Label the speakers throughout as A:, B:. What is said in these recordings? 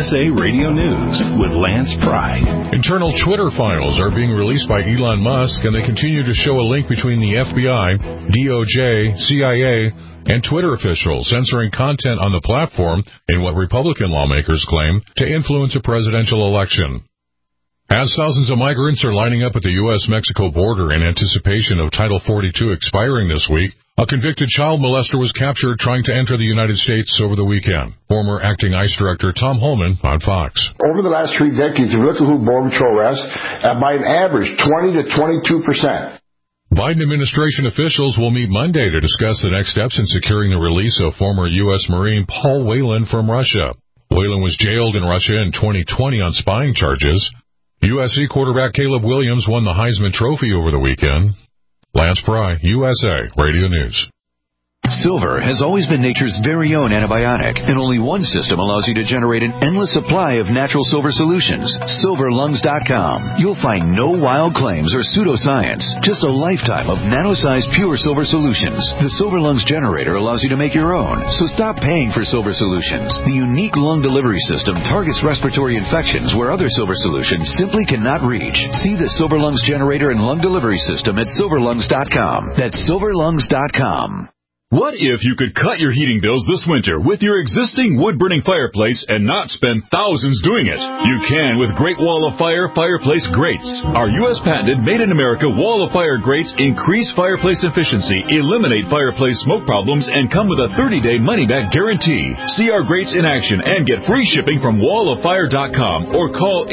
A: USA Radio News with Lance Pry.
B: Internal Twitter files are being released by Elon Musk, and they continue to show a link between the FBI, DOJ, CIA, and Twitter officials censoring content on the platform in what Republican lawmakers claim to influence a presidential election. As thousands of migrants are lining up at the U.S.-Mexico border in anticipation of Title 42 expiring this week, a convicted child molester was captured trying to enter the United States over the weekend. Former acting ICE Director Tom Holman on Fox.
C: Over the last 3 decades, if you look at who Border Patrol arrests, by an average 20 to 22%.
B: Biden administration officials will meet Monday to discuss the next steps in securing the release of former U.S. Marine Paul Whelan from Russia. Whelan was jailed in Russia in 2020 on spying charges. USC quarterback Caleb Williams won the Heisman Trophy over the weekend. Lance Pry, USA Radio News.
D: Silver has always been nature's very own antibiotic, and only one system allows you to generate an endless supply of natural silver solutions. SilverLungs.com. You'll find no wild claims or pseudoscience, just a lifetime of nano-sized pure silver solutions. The Silver Lungs generator allows you to make your own, so stop paying for silver solutions. The unique lung delivery system targets respiratory infections where other silver solutions simply cannot reach. See the Silver Lungs generator and lung delivery system at SilverLungs.com. That's SilverLungs.com.
E: What if you could cut your heating bills this winter with your existing wood-burning fireplace and not spend thousands doing it? You can with Great Wall of Fire fireplace grates. Our U.S. patented made-in-America Wall of Fire grates increase fireplace efficiency, eliminate fireplace smoke problems, and come with a 30-day money-back guarantee. See our grates in action and get free shipping from walloffire.com or call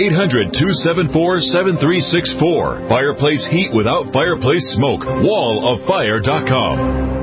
E: 800-274-7364. Fireplace heat without fireplace smoke. walloffire.com.